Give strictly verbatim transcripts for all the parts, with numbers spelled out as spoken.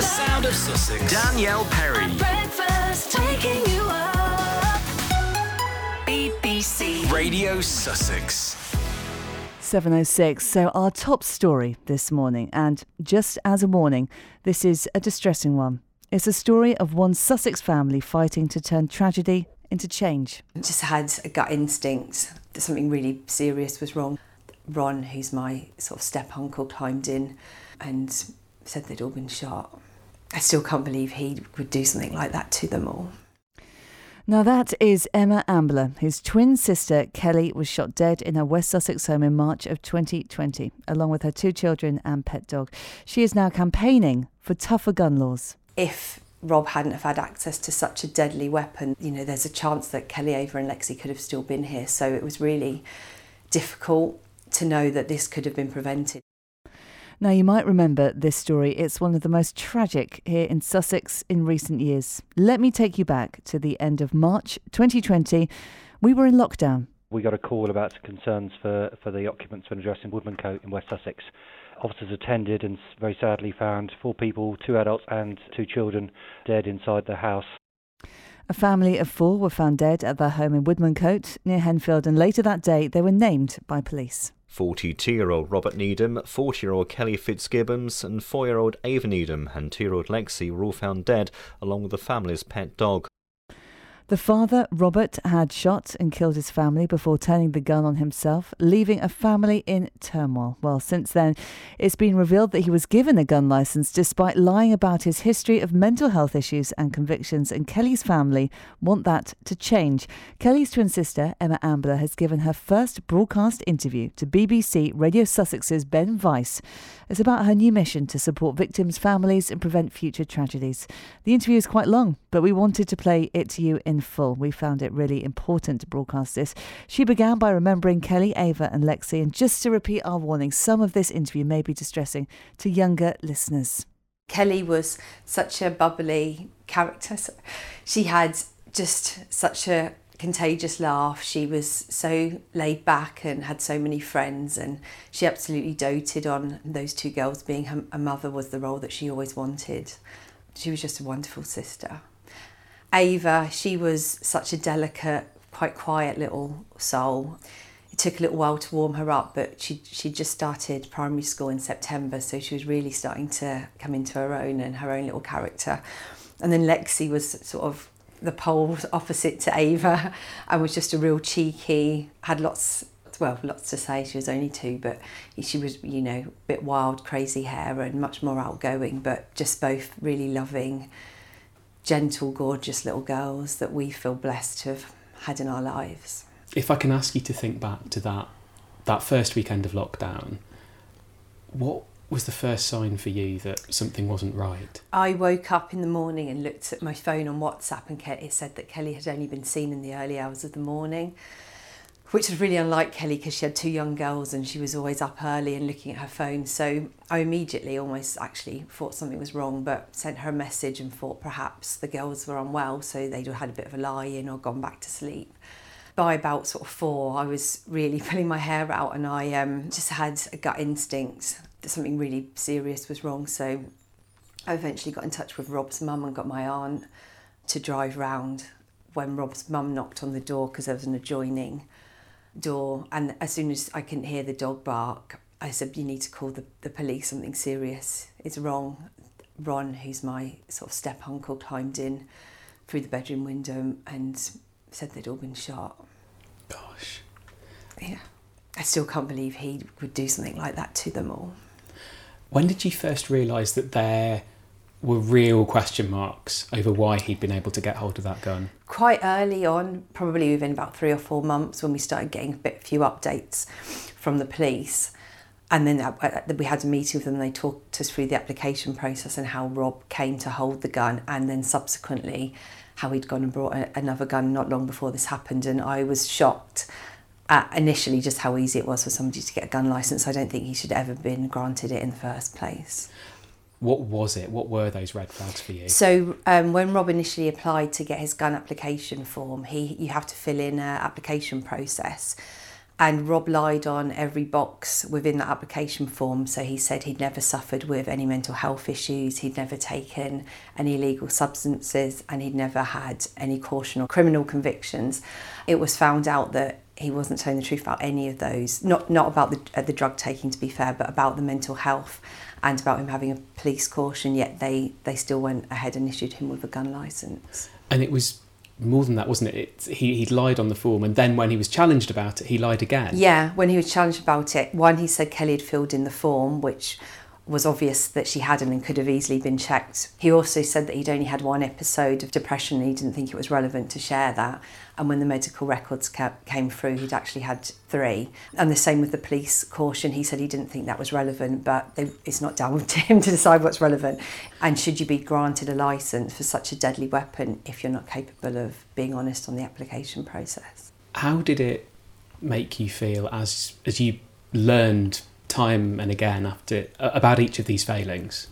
The sound of Sussex. Danielle Perry. Breakfast, taking you up. B B C Radio Sussex. seven oh six. So our top story this morning, and just as a warning, this is a distressing one. It's a story of one Sussex family fighting to turn tragedy into change. I just had a gut instinct that something really serious was wrong. Ron, who's my sort of step-uncle, climbed in and said they'd all been shot. I still can't believe he would do something like that to them all. Now that is Emma Ambler, whose twin sister Kelly was shot dead in her West Sussex home in March of twenty twenty, along with her two children and pet dog. She is now campaigning for tougher gun laws. If Rob hadn't have had access to such a deadly weapon, you know, there's a chance that Kelly, Ava and Lexi could have still been here. So it was really difficult to know that this could have been prevented. Now, you might remember this story. It's one of the most tragic here in Sussex in recent years. Let me take you back to the end of March twenty twenty. We were in lockdown. We got a call about concerns for, for the occupants of an address in Woodmancote in West Sussex. Officers attended and very sadly found four people, two adults and two children, dead inside the house. A family of four were found dead at their home in Woodmancote near Henfield, and later that day they were named by police. forty-two-year-old Robert Needham, forty-year-old Kelly Fitzgibbons and four-year-old Ava Needham and two-year-old Lexi were all found dead, along with the family's pet dog. The father, Robert, had shot and killed his family before turning the gun on himself, leaving a family in turmoil. Well, since then, it's been revealed that he was given a gun licence despite lying about his history of mental health issues and convictions, and Kelly's family want that to change. Kelly's twin sister, Emma Ambler, has given her first broadcast interview to B B C Radio Sussex's Ben Weiss. It's about her new mission to support victims' families and prevent future tragedies. The interview is quite long, but we wanted to play it to you in full. We found it really important to broadcast this. She began by remembering Kelly, Ava and Lexi, and just to repeat our warning, some of this interview may be distressing to younger listeners. Kelly was such a bubbly character. She had just such a contagious laugh. She was so laid back and had so many friends, and she absolutely doted on those two girls. Being her, her mother was the role that she always wanted. She was just a wonderful sister. Ava, she was such a delicate, quite quiet little soul. It took a little while to warm her up, but she she just started primary school in September, so she was really starting to come into her own and her own little character. And then Lexi was sort of the pole opposite to Ava and was just a real cheeky, had lots, well, lots to say. She was only two, but she was, you know, a bit wild, crazy hair and much more outgoing, but just both really loving, gentle, gorgeous little girls that we feel blessed to have had in our lives. If I can ask you to think back to that that first weekend of lockdown, what was the first sign for you that something wasn't right? I woke up in the morning and looked at my phone on WhatsApp, and it said that Kelly had only been seen in the early hours of the morning, which was really unlike Kelly because she had two young girls and she was always up early and looking at her phone. So I immediately almost actually thought something was wrong, but sent her a message and thought perhaps the girls were unwell, so they'd had a bit of a lie-in or gone back to sleep. By about sort of four, I was really pulling my hair out, and I um, just had a gut instinct that something really serious was wrong. So I eventually got in touch with Rob's mum and got my aunt to drive round when Rob's mum knocked on the door, because there was an adjoining door, and as soon as I couldn't hear the dog bark, I said, you need to call the, the police, something serious is wrong. Ron, who's my sort of step-uncle, climbed in through the bedroom window and said they'd all been shot. Gosh. Yeah. I still can't believe he would do something like that to them all. When did you first realise that there were real question marks over why he'd been able to get hold of that gun? Quite early on, probably within about three or four months, when we started getting a bit few updates from the police. And then we had a meeting with them, and they talked us through the application process and how Rob came to hold the gun, and then subsequently how he'd gone and brought a, another gun not long before this happened. And I was shocked at initially just how easy it was for somebody to get a gun licence. I don't think he should have ever been granted it in the first place. What was it? What were those red flags for you? So um, when Rob initially applied to get his gun application form, he you have to fill in an application process. And Rob lied on every box within that application form. So he said he'd never suffered with any mental health issues, he'd never taken any illegal substances, and he'd never had any caution or criminal convictions. It was found out that he wasn't telling the truth about any of those, not not about the, uh, the drug taking, to be fair, but about the mental health and about him having a police caution, yet they, they still went ahead and issued him with a gun licence. And it was more than that, wasn't it? it he, he'd lied on the form, and then when he was challenged about it, he lied again. Yeah, when he was challenged about it, one, he said Kelly had filled in the form, which was obvious that she hadn't and could have easily been checked. He also said that he'd only had one episode of depression and he didn't think it was relevant to share that. And when the medical records ca- came through, he'd actually had three. And the same with the police caution. He said he didn't think that was relevant, but they, it's not down to him to decide what's relevant. And should you be granted a licence for such a deadly weapon if you're not capable of being honest on the application process? How did it make you feel as as you learned time and again after about each of these failings?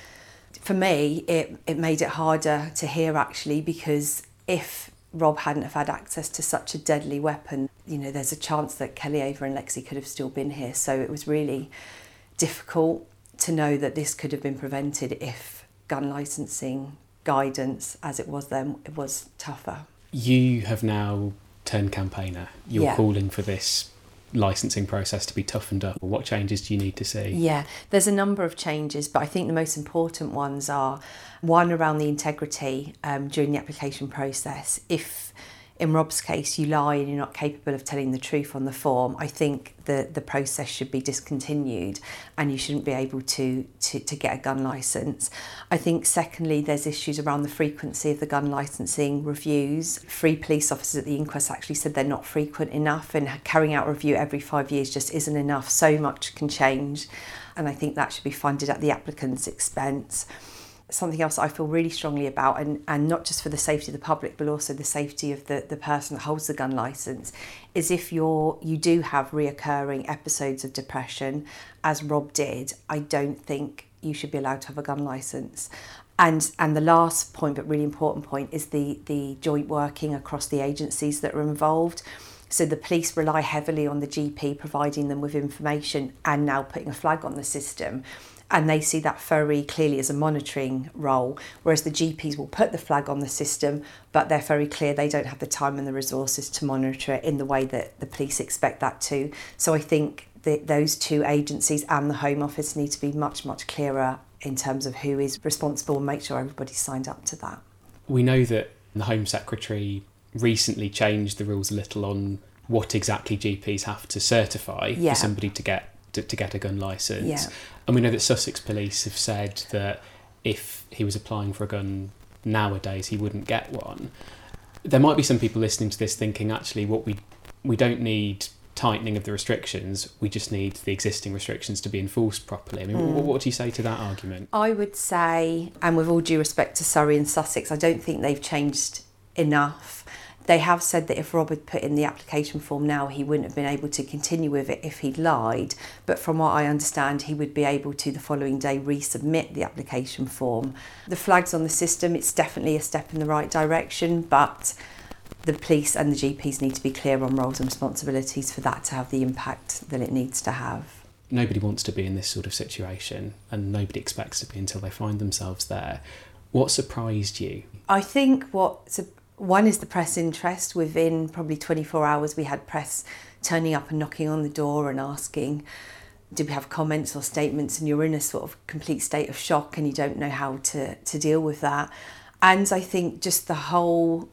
For me, it, it made it harder to hear, actually, because if Rob hadn't have had access to such a deadly weapon, you know, there's a chance that Kelly, Ava and Lexi could have still been here. So it was really difficult to know that this could have been prevented if gun licensing guidance, as it was then, it was tougher. You have now turned campaigner. You're Yeah. calling for this licensing process to be toughened up. What changes do you need to see? Yeah, there's a number of changes, but I think the most important ones are, one, around the integrity um, during the application process. If, in Rob's case, you lie and you're not capable of telling the truth on the form, I think the, the process should be discontinued and you shouldn't be able to, to, to get a gun licence. I think, secondly, there's issues around the frequency of the gun licensing reviews. Three police officers at the inquest actually said they're not frequent enough, and carrying out a review every five years just isn't enough. So much can change, and I think that should be funded at the applicant's expense. Something else I feel really strongly about, and, and not just for the safety of the public but also the safety of the, the person that holds the gun licence, is if you're you do have reoccurring episodes of depression, as Rob did, I don't think you should be allowed to have a gun licence. And and the last point, but really important point, is the, the joint working across the agencies that are involved. So the police rely heavily on the G P providing them with information and now putting a flag on the system. And they see that very clearly as a monitoring role, whereas the G Ps will put the flag on the system, but they're very clear they don't have the time and the resources to monitor it in the way that the police expect that to. So I think that those two agencies and the Home Office need to be much, much clearer in terms of who is responsible and make sure everybody's signed up to that. We know that the Home Secretary recently changed the rules a little on what exactly G Ps have to certify Yeah. for somebody to get to, to get a gun licence. Yeah. And we know that Sussex Police have said that if he was applying for a gun nowadays, he wouldn't get one. There might be some people listening to this thinking, actually, what we we don't need tightening of the restrictions, we just need the existing restrictions to be enforced properly. I mean, Mm. what, what do you say to that argument? I would say, and with all due respect to Surrey and Sussex, I don't think they've changed enough. They have said that if Rob had put in the application form now, he wouldn't have been able to continue with it if he'd lied. But from what I understand, he would be able to the following day resubmit the application form. The flag's on the system, it's definitely a step in the right direction, but the police and the G Ps need to be clear on roles and responsibilities for that to have the impact that it needs to have. Nobody wants to be in this sort of situation, and nobody expects to be until they find themselves there. What surprised you? I think what one is the press interest. Within probably twenty-four hours, we had press turning up and knocking on the door and asking, do we have comments or statements? And you're in a sort of complete state of shock and you don't know how to, to deal with that. And I think just the whole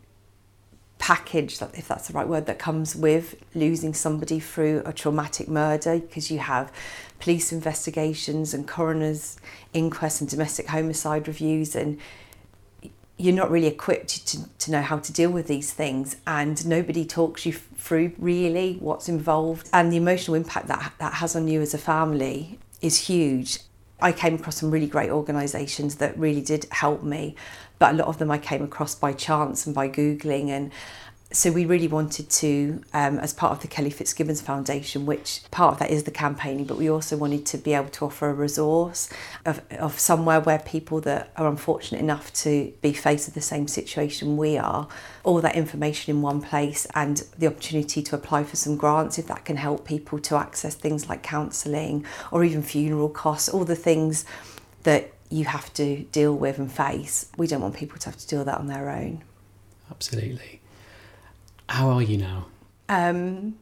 package, if that's the right word, that comes with losing somebody through a traumatic murder, because you have police investigations and coroner's inquests and domestic homicide reviews, and you're not really equipped to, to know how to deal with these things, and nobody talks you through really what's involved, and the emotional impact that that has on you as a family is huge. I came across some really great organisations that really did help me, but a lot of them I came across by chance and by Googling, and So we really wanted to, um, as part of the Kelly Fitzgibbons Foundation, which part of that is the campaigning, but we also wanted to be able to offer a resource of, of somewhere where people that are unfortunate enough to be faced with the same situation we are, all that information in one place, and the opportunity to apply for some grants if that can help people to access things like counselling or even funeral costs, all the things that you have to deal with and face. We don't want people to have to deal with that on their own. Absolutely. How are you now? Um,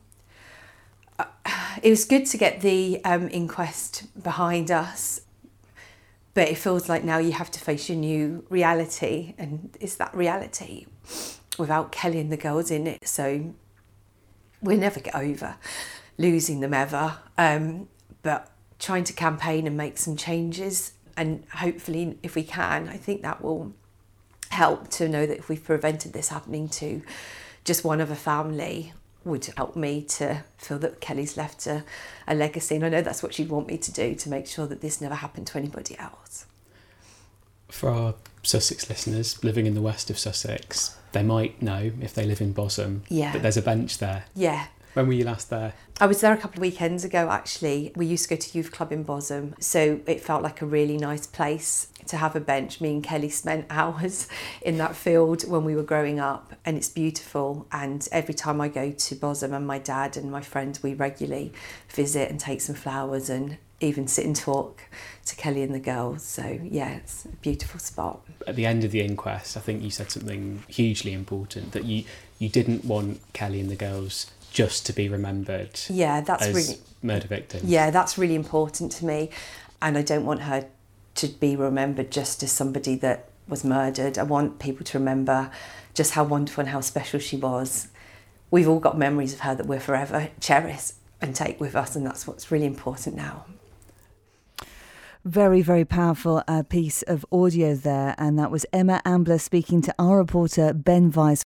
it was good to get the um, inquest behind us, but it feels like now you have to face your new reality, and it's that reality without Kelly and the girls in it. So we'll never get over losing them ever, um, but trying to campaign and make some changes, and hopefully if we can, I think that will help to know that if we've prevented this happening to just one other family, would help me to feel that Kelly's left a, a legacy. And I know that's what she'd want me to do, to make sure that this never happened to anybody else. For our Sussex listeners living in the west of Sussex, they might know, if they live in Bosham, Yeah. that there's a bench there. Yeah. When were you last there? I was there a couple of weekends ago, actually. We used to go to youth club in Bosham, so it felt like a really nice place to have a bench. Me and Kelly spent hours in that field when we were growing up, and it's beautiful. And every time I go to Bosham, and my dad and my friends, we regularly visit and take some flowers and even sit and talk to Kelly and the girls. So yeah, it's a beautiful spot. At the end of the inquest, I think you said something hugely important, that you, you didn't want Kelly and the girls just to be remembered Yeah, that's as really murder victims. Yeah, that's really important to me. And I don't want her to be remembered just as somebody that was murdered. I want people to remember just how wonderful and how special she was. We've all got memories of her that we'll forever cherish and take with us, and that's what's really important now. Very, very powerful uh, piece of audio there, and that was Emma Ambler speaking to our reporter Ben Weiss.